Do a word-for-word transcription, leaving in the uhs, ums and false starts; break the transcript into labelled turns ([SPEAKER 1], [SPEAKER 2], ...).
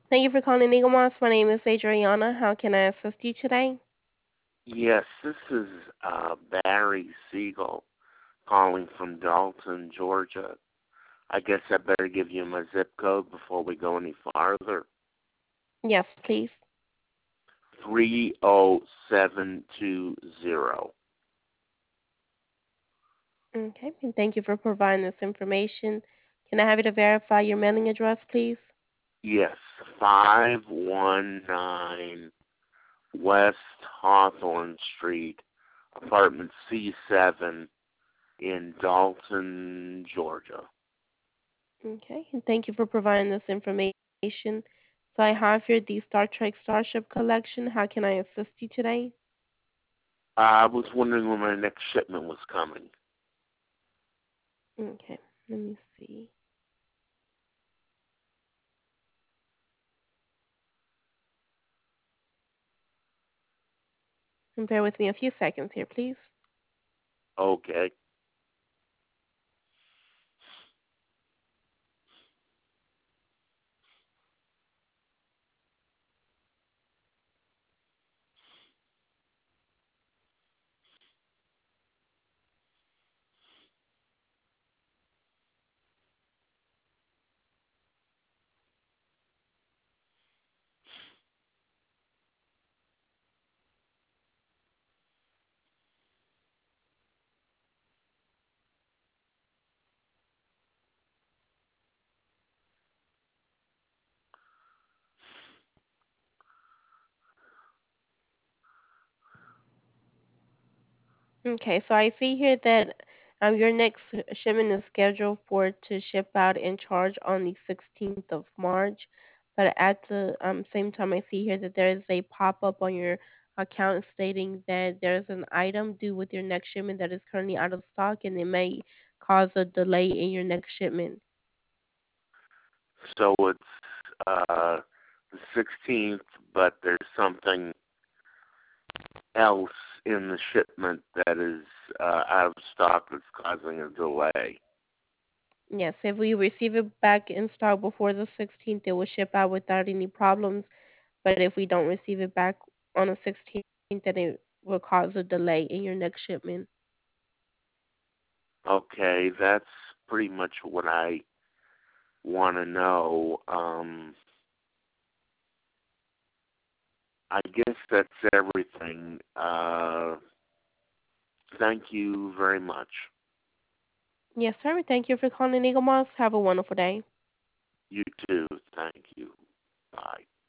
[SPEAKER 1] Thank you for calling Eagle Moss. My name is Adriana. How can I assist you today?
[SPEAKER 2] Yes, this is uh, Barry Siegel calling from Dalton, Georgia. I guess I better give you my zip code before we go any farther.
[SPEAKER 1] Yes, please.
[SPEAKER 2] three oh seven two zero.
[SPEAKER 1] Okay, and thank you for providing this information. Can I have you to verify your mailing address, please?
[SPEAKER 2] Yes, five one nine West Hawthorne Street, apartment C seven in Dalton, Georgia.
[SPEAKER 1] Okay, and thank you for providing this information. So I have here the Star Trek Starship Collection. How can I assist you today?
[SPEAKER 2] I was wondering when my next shipment was coming.
[SPEAKER 1] Okay, let me see. And bear with me a few seconds here, please.
[SPEAKER 2] Okay.
[SPEAKER 1] Okay, so I see here that um, your next shipment is scheduled for to ship out and charge on the sixteenth of March, but at the um, same time, I see here that there is a pop-up on your account stating that there's an item due with your next shipment that is currently out of stock, and it may cause a delay in your next shipment.
[SPEAKER 2] So it's uh, the sixteenth, but there's something else in the shipment that is uh, out of stock that's causing a delay.
[SPEAKER 1] Yes, if we receive it back in stock before the sixteenth, it will ship out without any problems. But if we don't receive it back on the sixteenth, then it will cause a delay in your next shipment.
[SPEAKER 2] Okay, that's pretty much what I want to know. Um, I guess that's everything. Uh, thank you very much.
[SPEAKER 1] Yes, sir. Thank you for calling Eagle Moss. Have a wonderful day.
[SPEAKER 2] You too. Thank you. Bye.